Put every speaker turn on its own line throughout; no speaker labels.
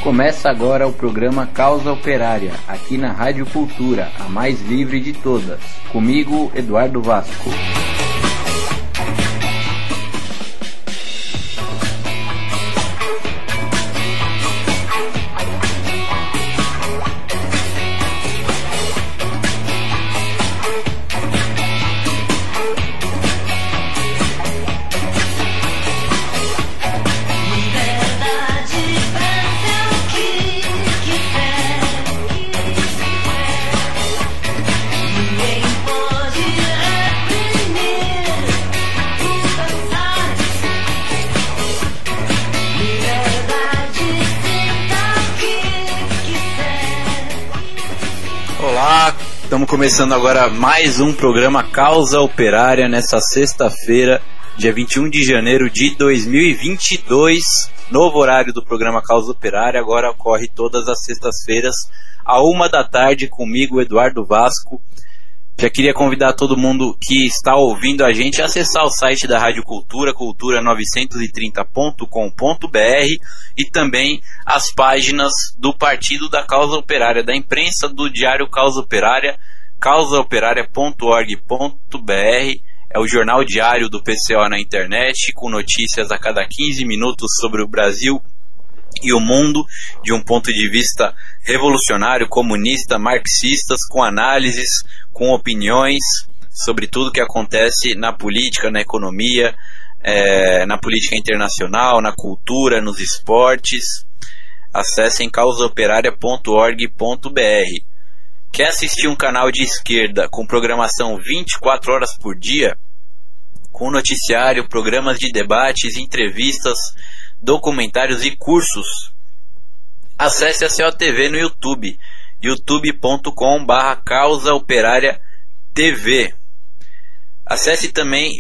Começa agora o programa Causa Operária, aqui na Rádio Cultura, a mais livre de todas. Comigo, Eduardo Vasco. Estamos começando agora mais um programa Causa Operária nessa sexta-feira, dia 21 de janeiro de 2022. Novo horário do programa Causa Operária, agora ocorre todas as sextas-feiras, à 1h comigo, Eduardo Vasco. Já queria convidar todo mundo que está ouvindo a gente a acessar o site da Rádio Cultura, cultura930.com.br, e também as páginas do Partido da Causa Operária, da imprensa do Diário Causa Operária, causaoperária.org.br. É o jornal diário do PCO na internet, com notícias a cada 15 minutos sobre o Brasil e o mundo, de um ponto de vista revolucionário, comunista, marxistas, com análises, com opiniões sobre tudo que acontece na política, na economia, na política internacional, na cultura, nos esportes. Acessem causaoperária.org.br. Quer assistir um canal de esquerda com programação 24 horas por dia, com noticiário, programas de debates, entrevistas, documentários e cursos? Acesse a COTV no YouTube, youtube.com/causaoperariatv. Acesse também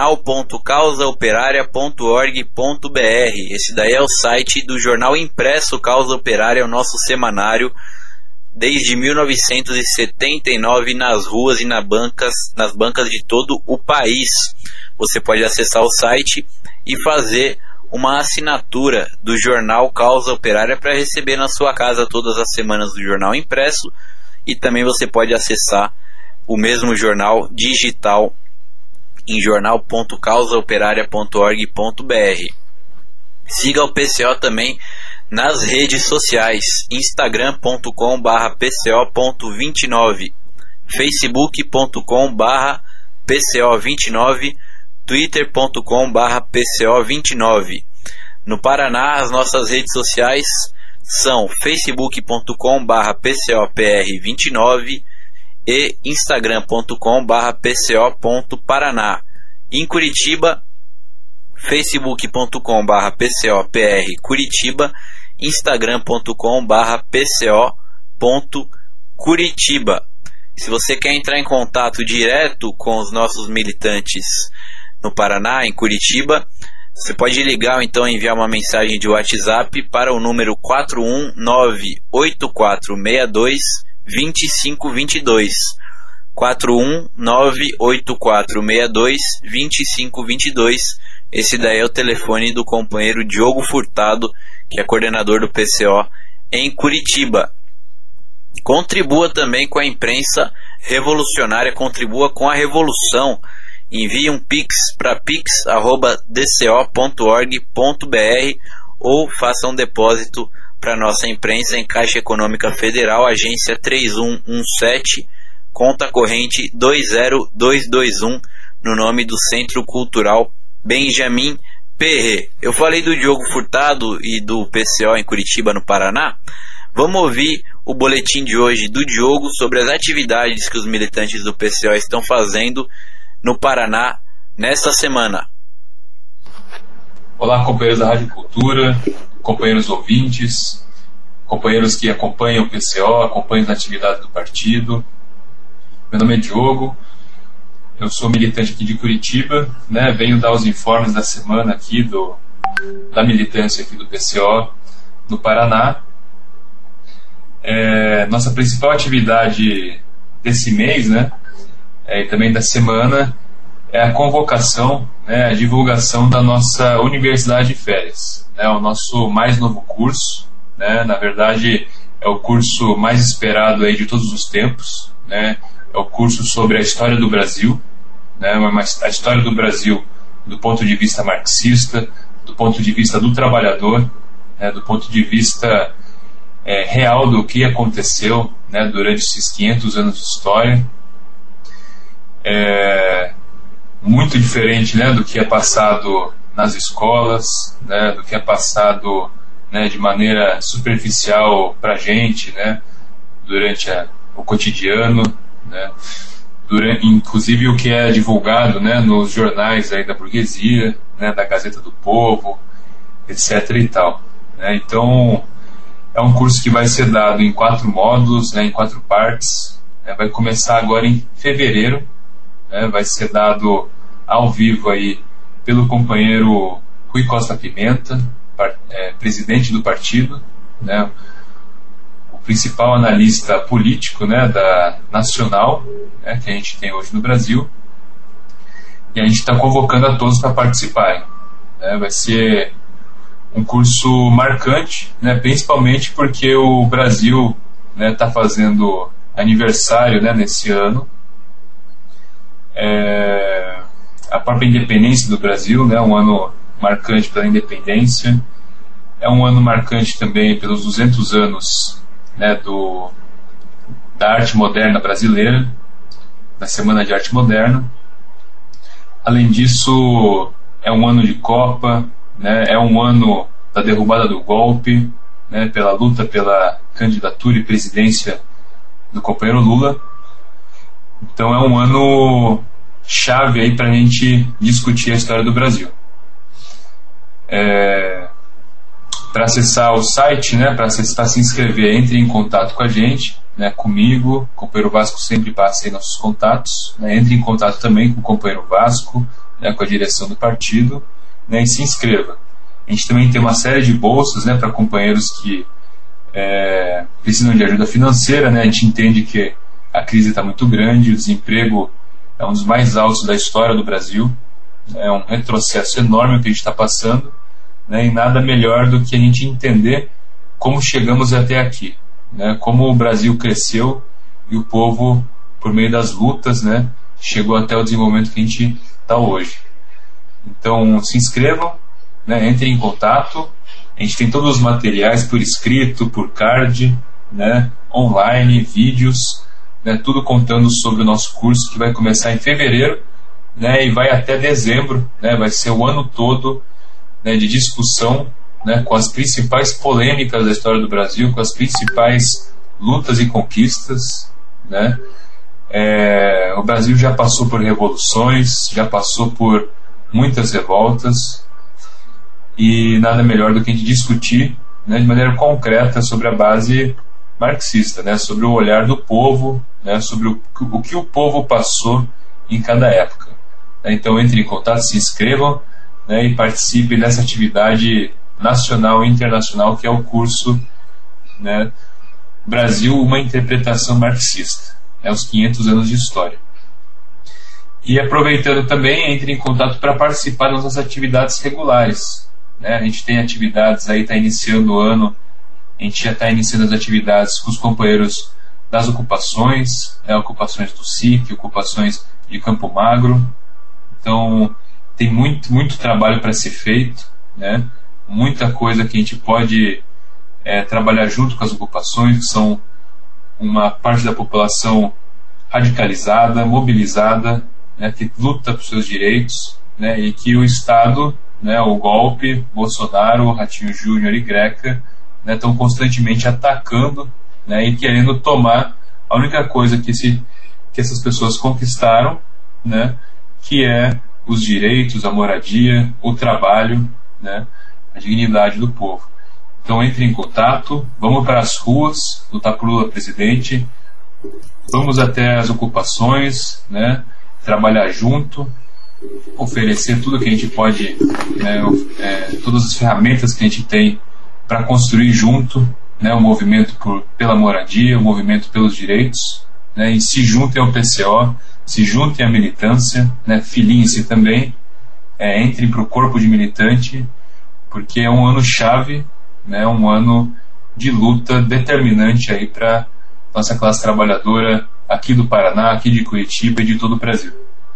jornal.causaoperaria.org.br. Esse daí é o site do jornal impresso Causa Operária, o nosso semanário, desde 1979, nas ruas e nas bancas de todo o país. Você pode acessar o site e fazer uma assinatura do jornal Causa Operária para receber na sua casa todas as semanas do jornal impresso, e também você pode acessar o mesmo jornal digital em jornal.causaoperaria.org.br. Siga o PCO também nas redes sociais, instagram.com/pco.29, facebook.com/pco29, twitter.com/pco29. No Paraná, as nossas redes sociais são facebook.com/pcopr29 e instagram.com/pco.paraná. Em Curitiba, facebook.com/pcopr Curitiba, instagram.com/pco.curitiba. Se você quer entrar em contato direto com os nossos militantes no Paraná, em Curitiba, você pode ligar ou então enviar uma mensagem de WhatsApp para o número 41984622522. 41984622522. Esse daí é o telefone do companheiro Diogo Furtado, que é coordenador do PCO em Curitiba. Contribua também com a imprensa revolucionária, contribua com a revolução. Envie um pix para pix@dco.org.br ou faça um depósito para nossa imprensa em Caixa Econômica Federal, agência 3117, conta corrente 20221, no nome do Centro Cultural Benjamin Perret. Eu falei do Diogo Furtado e do PCO em Curitiba, no Paraná. Vamos ouvir o boletim de hoje do Diogo sobre as atividades que os militantes do PCO estão fazendo no Paraná nesta semana.
Olá, companheiros da Rádio Cultura, companheiros ouvintes, companheiros que acompanham o PCO, acompanham as atividades do partido. Meu nome é Diogo, eu sou militante aqui de Curitiba, venho dar os informes da semana aqui da militância aqui do PCO no Paraná. Nossa principal atividade desse mês, e também da semana, é a convocação, a divulgação da nossa Universidade de Férias, o nosso mais novo curso, né? Na verdade, é o curso mais esperado aí de todos os tempos, né? É o curso sobre a história do Brasil, né? Mas a história do Brasil do ponto de vista marxista, do ponto de vista do trabalhador, né? Do ponto de vista real do que aconteceu, né? Durante esses 500 anos de história. Muito diferente, né? Do que é passado nas escolas, né? Do que é passado, né, de maneira superficial para a gente, né, durante o cotidiano, né, inclusive o que é divulgado, né, nos jornais aí da burguesia, né, da Gazeta do Povo, etc. e tal, né. Então, é um curso que vai ser dado em 4 módulos, né, em 4 partes, né, vai começar agora em fevereiro, né, vai ser dado ao vivo aí pelo companheiro Rui Costa Pimenta, presidente do partido, né, o principal analista político, né, da nacional, né, que a gente tem hoje no Brasil, e a gente está convocando a todos para participarem, né. Vai ser um curso marcante, né, principalmente porque o Brasil está fazendo aniversário, né, nesse ano, a própria independência do Brasil, né, um ano marcante pela independência, é um ano marcante também pelos 200 anos, né, da arte moderna brasileira, da Semana de Arte Moderna. Além disso, é um ano de Copa, né, é um ano da derrubada do golpe, né, pela luta pela candidatura e presidência do companheiro Lula. Então é um ano chave aí para a gente discutir a história do Brasil. Para acessar o site, né, para se inscrever, entre em contato com a gente, né, comigo, o companheiro Vasco sempre passa aí nossos contatos, né, entre em contato também com o companheiro Vasco, né, com a direção do partido, né, e se inscreva. A gente também tem uma série de bolsas, né, para companheiros que precisam de ajuda financeira, né, a gente entende que a crise está muito grande, o desemprego é um dos mais altos da história do Brasil, é um retrocesso enorme que a gente está passando, né, e nada melhor do que a gente entender como chegamos até aqui, né, como o Brasil cresceu e o povo, por meio das lutas, né, chegou até o desenvolvimento que a gente está hoje. Então, se inscrevam, né, entrem em contato, a gente tem todos os materiais por escrito, por card, né, online, vídeos, né, tudo contando sobre o nosso curso que vai começar em fevereiro, né, e vai até dezembro, né, vai ser o ano todo, né, de discussão, né, com as principais polêmicas da história do Brasil, com as principais lutas e conquistas, né. O Brasil já passou por revoluções, já passou por muitas revoltas, e nada melhor do que a gente discutir, né, de maneira concreta sobre a base marxista, né, sobre o olhar do povo, né, sobre o que o povo passou em cada época. Então entre em contato, se inscrevam, né, e participem dessa atividade nacional e internacional que é o curso, né, Brasil, uma interpretação marxista, os 500 anos de história. E aproveitando também, entre em contato para participar das nossas atividades regulares, né. A gente tem atividades aí, está iniciando o ano, a gente já está iniciando as atividades com os companheiros das ocupações, ocupações do SIC, ocupações de Campo Magro. Então tem muito trabalho para ser feito, né? Muita coisa que a gente pode trabalhar junto com as ocupações, que são uma parte da população radicalizada, mobilizada, né, que luta por seus direitos, né, e que o Estado, né, o golpe, Bolsonaro, Ratinho Júnior e Greca, né, estão constantemente atacando, né, e querendo tomar a única coisa que essas pessoas conquistaram, né, que é os direitos, a moradia, o trabalho, né, a dignidade do povo. Então entre em contato, vamos para as ruas, lutar por Lula presidente, vamos até as ocupações, né, trabalhar junto, oferecer tudo que a gente pode, né, todas as ferramentas que a gente tem para construir junto, né, o movimento pela moradia, o movimento pelos direitos, né, e se juntem ao PCO, se juntem à militância, né, filiem-se também, entrem para o corpo de militante, porque é um ano chave, né, um ano de luta determinante aí para nossa classe trabalhadora aqui do Paraná, aqui de Curitiba e de todo o Brasil.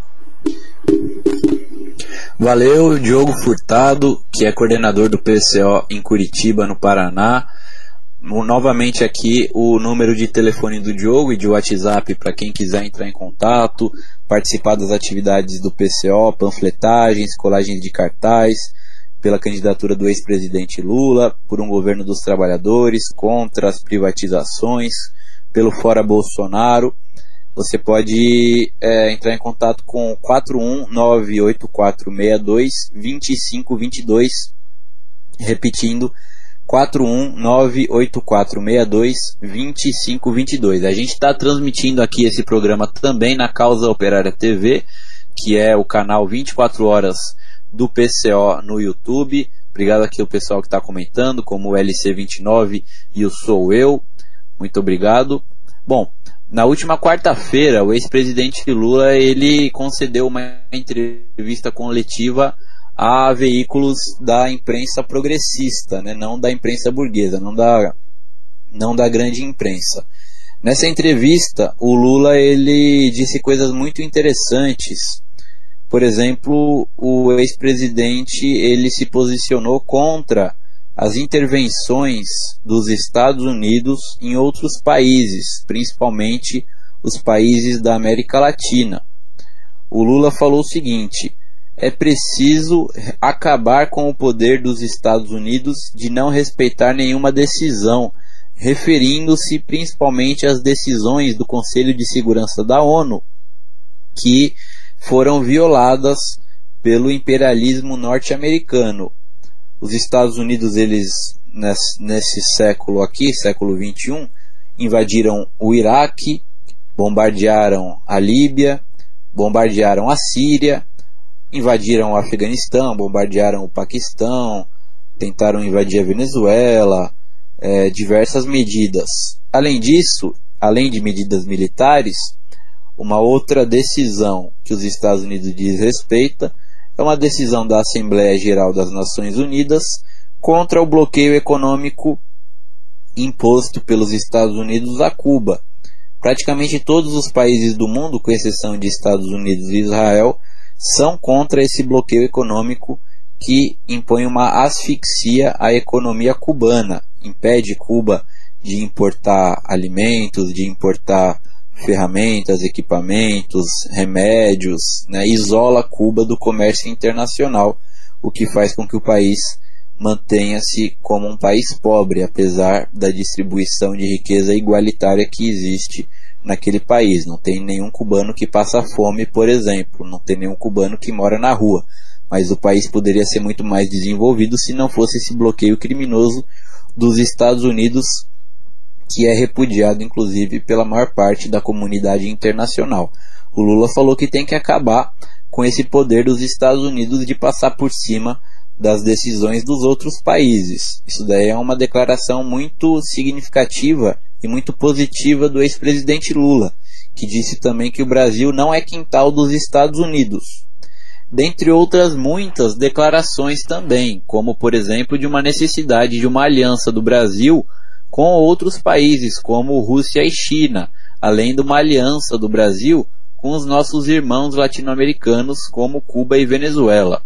Valeu, Diogo Furtado, que é coordenador do PCO em Curitiba, no Paraná. Novamente aqui o número de telefone do Diogo e de WhatsApp para quem quiser entrar em contato, participar das atividades do PCO, panfletagens, colagens de cartaz, pela candidatura do ex-presidente Lula, por um governo dos trabalhadores, contra as privatizações, pelo Fora Bolsonaro. Você pode entrar em contato com 41984622522, repetindo, 41984622522. A gente está transmitindo aqui esse programa também na Causa Operária TV, que é o canal 24 horas do PCO no YouTube. Obrigado aqui ao pessoal que está comentando, como o LC29 e o Sou Eu. Muito obrigado. Bom, na última quarta-feira, o ex-presidente Lula ele concedeu uma entrevista coletiva a veículos da imprensa progressista, né? Não da imprensa burguesa, não da grande imprensa. Nessa entrevista, o Lula ele disse coisas muito interessantes. Por exemplo, o ex-presidente ele se posicionou contra as intervenções dos Estados Unidos em outros países, principalmente os países da América Latina. O Lula falou o seguinte: é preciso acabar com o poder dos Estados Unidos de não respeitar nenhuma decisão, referindo-se principalmente às decisões do Conselho de Segurança da ONU, que foram violadas pelo imperialismo norte-americano. Os Estados Unidos, eles nesse século aqui, século XXI, invadiram o Iraque, bombardearam a Líbia, bombardearam a Síria, invadiram o Afeganistão, bombardearam o Paquistão, tentaram invadir a Venezuela, diversas medidas. Além disso, além de medidas militares, uma outra decisão que os Estados Unidos desrespeita é uma decisão da Assembleia Geral das Nações Unidas contra o bloqueio econômico imposto pelos Estados Unidos a Cuba. Praticamente todos os países do mundo, com exceção de Estados Unidos e Israel, são contra esse bloqueio econômico que impõe uma asfixia à economia cubana, impede Cuba de importar alimentos, de importar ferramentas, equipamentos, remédios, né? Isola Cuba do comércio internacional, o que faz com que o país mantenha-se como um país pobre, apesar da distribuição de riqueza igualitária que existe naquele país. Não tem nenhum cubano que passa fome, por exemplo, não tem nenhum cubano que mora na rua, mas o país poderia ser muito mais desenvolvido se não fosse esse bloqueio criminoso dos Estados Unidos, que é repudiado inclusive pela maior parte da comunidade internacional. O Lula falou que tem que acabar com esse poder dos Estados Unidos de passar por cima das decisões dos outros países. Isso daí é uma declaração muito significativa e muito positiva do ex-presidente Lula, que disse também que o Brasil não é quintal dos Estados Unidos. Dentre outras muitas declarações também, como por exemplo de uma necessidade de uma aliança do Brasil com outros países como Rússia e China, além de uma aliança do Brasil com os nossos irmãos latino-americanos como Cuba e Venezuela.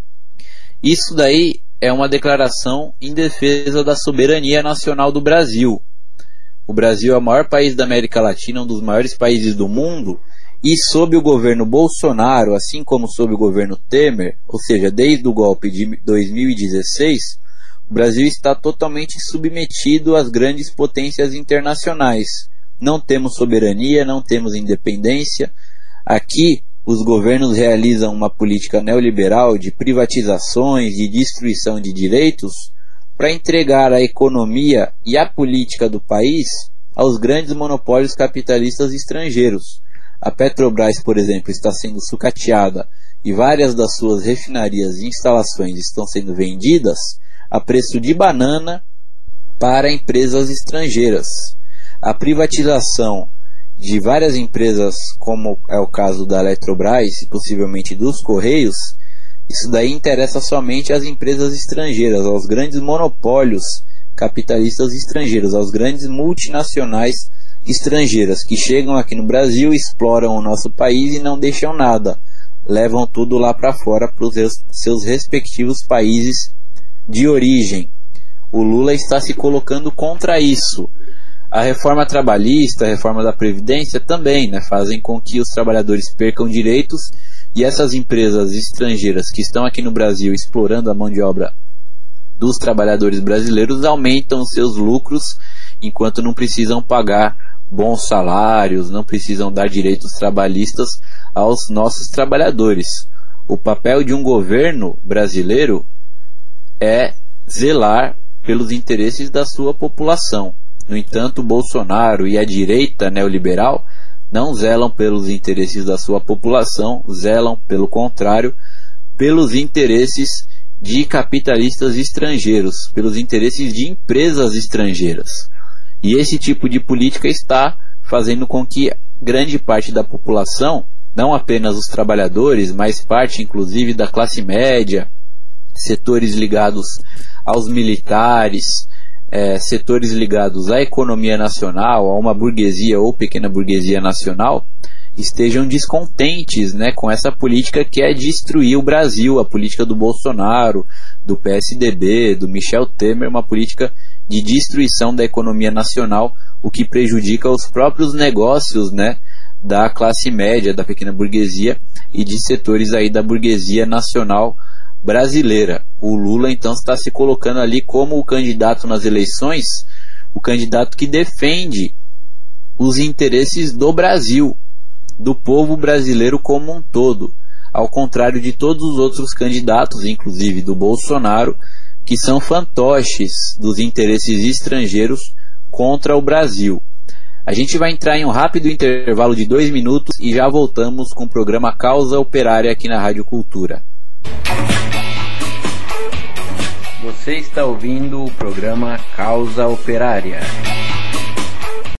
Isso daí é uma declaração em defesa da soberania nacional do Brasil. O Brasil é o maior país da América Latina, um dos maiores países do mundo, e sob o governo Bolsonaro, assim como sob o governo Temer, ou seja, desde o golpe de 2016, o Brasil está totalmente submetido às grandes potências internacionais. Não temos soberania, não temos independência. Aqui, os governos realizam uma política neoliberal de privatizações, de destruição de direitos, para entregar a economia e a política do país aos grandes monopólios capitalistas estrangeiros. A Petrobras, por exemplo, está sendo sucateada e várias das suas refinarias e instalações estão sendo vendidas a preço de banana para empresas estrangeiras. A privatização de várias empresas, como é o caso da Eletrobras e possivelmente dos Correios, isso daí interessa somente às empresas estrangeiras, aos grandes monopólios capitalistas estrangeiros, aos grandes multinacionais estrangeiras que chegam aqui no Brasil, exploram o nosso país e não deixam nada, levam tudo lá para fora para os seus respectivos países de origem. O Lula está se colocando contra isso. A reforma trabalhista, a reforma da Previdência também, né, fazem com que os trabalhadores percam direitos e essas empresas estrangeiras que estão aqui no Brasil explorando a mão de obra dos trabalhadores brasileiros aumentam seus lucros enquanto não precisam pagar bons salários, não precisam dar direitos trabalhistas aos nossos trabalhadores. O papel de um governo brasileiro é zelar pelos interesses da sua população. No entanto, Bolsonaro e a direita neoliberal não zelam pelos interesses da sua população, zelam, pelo contrário, pelos interesses de capitalistas estrangeiros, pelos interesses de empresas estrangeiras. E esse tipo de política está fazendo com que grande parte da população, não apenas os trabalhadores, mas parte inclusive da classe média, setores ligados aos militares, setores ligados à economia nacional, a uma burguesia ou pequena burguesia nacional, estejam descontentes, né, com essa política que é destruir o Brasil, a política do Bolsonaro, do PSDB, do Michel Temer, uma política de destruição da economia nacional, o que prejudica os próprios negócios, né, da classe média, da pequena burguesia e de setores aí da burguesia nacional brasileira. O Lula então está se colocando ali como o candidato nas eleições, o candidato que defende os interesses do Brasil, do povo brasileiro como um todo, ao contrário de todos os outros candidatos, inclusive do Bolsonaro, que são fantoches dos interesses estrangeiros contra o Brasil. A gente vai entrar em um rápido intervalo de 2 minutos e já voltamos com o programa Causa Operária aqui na Rádio Cultura. Você está ouvindo o programa Causa Operária.